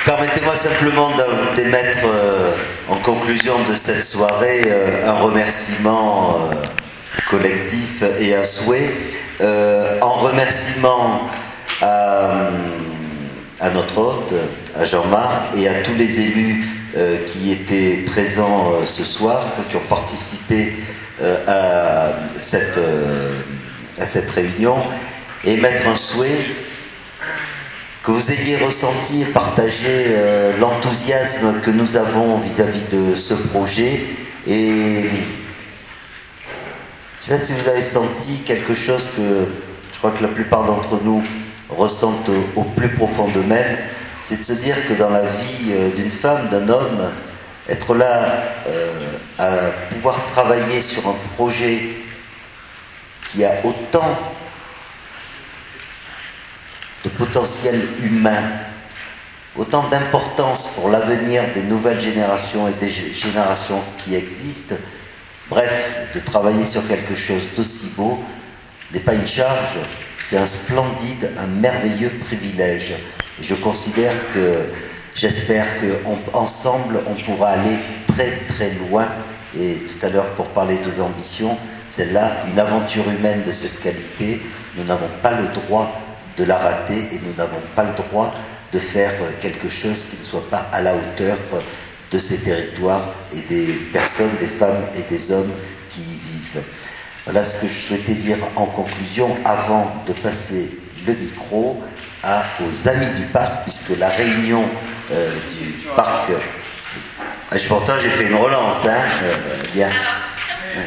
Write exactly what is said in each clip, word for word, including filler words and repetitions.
Permettez-moi simplement d'émettre euh, en conclusion de cette soirée euh, un remerciement euh, collectif et un souhait. Euh, en remerciement à, à notre hôte, à Jean-Marc, et à tous les élus euh, qui étaient présents euh, ce soir, qui ont participé euh, à, cette, euh, à cette réunion, et émettre un souhait que vous ayez ressenti et partagé euh, l'enthousiasme que nous avons vis-à-vis de ce projet. Et je ne sais pas si vous avez senti quelque chose que je crois que la plupart d'entre nous ressentent au, au plus profond d'eux-mêmes, c'est de se dire que dans la vie euh, d'une femme, d'un homme, être là euh, à pouvoir travailler sur un projet qui a autant de potentiel humain, autant d'importance pour l'avenir des nouvelles générations et des générations qui existent, bref, de travailler sur quelque chose d'aussi beau, n'est pas une charge, c'est un splendide, un merveilleux privilège. Et je considère que, j'espère qu'ensemble, on, on pourra aller très très loin. Et tout à l'heure, pour parler des ambitions, c'est là une aventure humaine de cette qualité. Nous n'avons pas le droit de la rater et nous n'avons pas le droit de faire quelque chose qui ne soit pas à la hauteur de ces territoires et des personnes, des femmes et des hommes qui y vivent. Voilà ce que je souhaitais dire en conclusion avant de passer le micro à, aux amis du parc, puisque la réunion euh, du parc... Euh, pourtant j'ai fait une relance, hein, euh, bien. Ouais.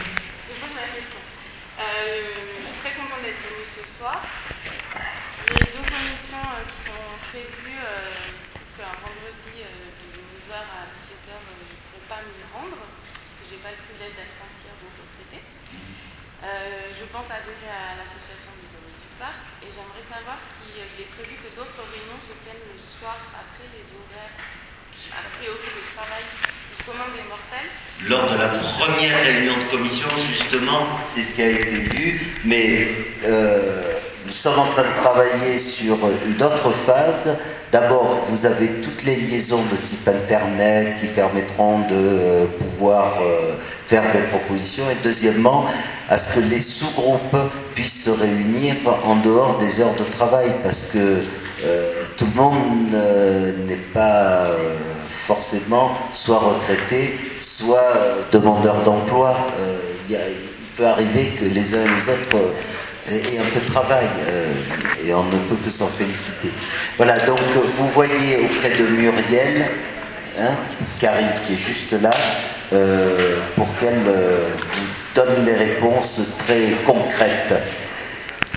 Euh, je pense adhérer à l'association des amis du parc et j'aimerais savoir s'il est prévu que d'autres réunions se tiennent le soir après les horaires, a priori, de travail du commun des mortels. Lors de la première réunion de commission, justement, c'est ce qui a été vu, mais euh, nous sommes en train de travailler sur une autre phase. D'abord, vous avez toutes les liaisons de type Internet qui permettront de euh, pouvoir euh, faire des propositions. Et deuxièmement, à ce que les sous-groupes puissent se réunir en dehors des heures de travail, parce que euh, tout le monde euh, n'est pas euh, forcément soit retraité, soit euh, demandeur d'emploi. Euh, il peut arriver que les uns et les autres euh, aient un peu de travail, euh, et on ne peut que s'en féliciter. Voilà, donc vous voyez auprès de Muriel, hein, Carrie qui est juste là, euh, pour qu'elle euh, vous donne les réponses très concrètes.